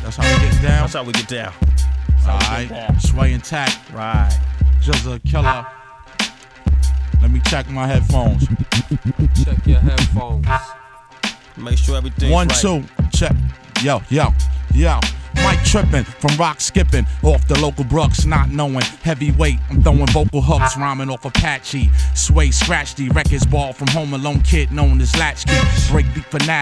That's how we get down. That's how we get down. Alright, Sway intact. Right. Just a killer. Let me check my headphones. Check your headphones. Make sure everything's 1, right. 2, check. Yo. Mic tripping from rock skipping off the local Brooks, not knowing heavyweight. I'm throwing vocal hooks, rhyming off Apache. Sway scratch the records ball from Home Alone kid known as Latchkey. Break beat fanatic.